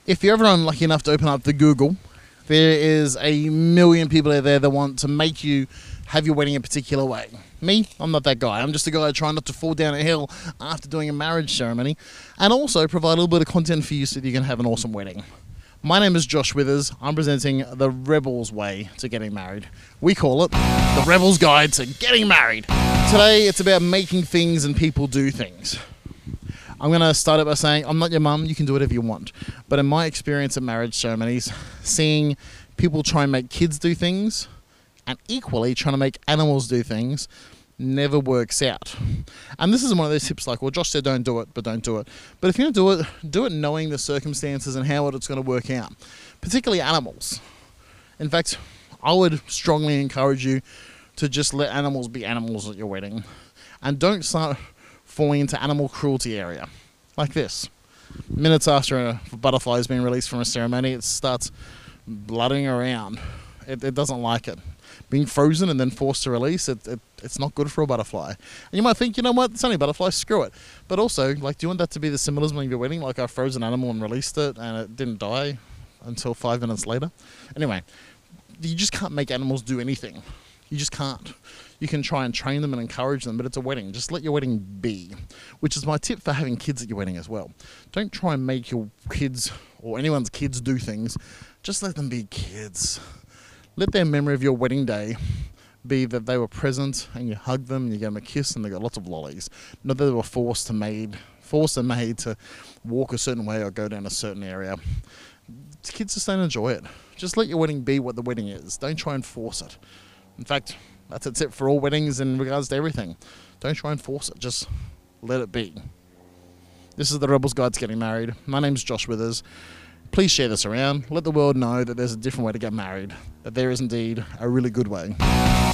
If you're ever unlucky enough to open up the Google, there is a million people out there that want to make you have your wedding a particular way. Me, I'm not that guy. I'm just a guy trying not to fall down a hill after doing a marriage ceremony, and also provide a little bit of content for you so that you can have an awesome wedding. My name is Josh Withers. I'm presenting the Rebel's Way to Getting Married. We call it the Rebel's Guide to Getting Married. Today, it's about making things and people do things. I'm going to start it by saying, I'm not your mum, you can do whatever you want. But in my experience at marriage ceremonies, seeing people try and make kids do things, and equally trying to make animals do things, never works out. And this is one of those tips like, well, Josh said don't do it, but don't do it. But if you're going to do it knowing the circumstances and how it's going to work out, particularly animals. In fact, I would strongly encourage you to just let animals be animals at your wedding. And don't start falling into animal cruelty area. Like this. Minutes after a butterfly is being released from a ceremony, it starts blooding around. It doesn't like it. Being frozen and then forced to release, it's not good for a butterfly. And you might think, you know what, it's only a butterfly, screw it. But also, like, do you want that to be the symbolism of your wedding? Like I froze an animal and released it and it didn't die until 5 minutes later? Anyway, you just can't make animals do anything. You just can't. You can try and train them and encourage them, but it's a wedding. Just let your wedding be, which is my tip for having kids at your wedding as well. Don't try and make your kids or anyone's kids do things. Just let them be kids. Let their memory of your wedding day be that they were present and you hugged them and you gave them a kiss and they got lots of lollies. Not that they were forced and made to walk a certain way or go down a certain area. Kids just don't enjoy it. Just let your wedding be what the wedding is. Don't try and force it. In fact, that's a tip for all weddings in regards to everything. Don't try and force it. Just let it be. This is the Rebel's Guide to Getting Married. My name's Josh Withers. Please share this around. Let the world know that there's a different way to get married. That there is indeed a really good way.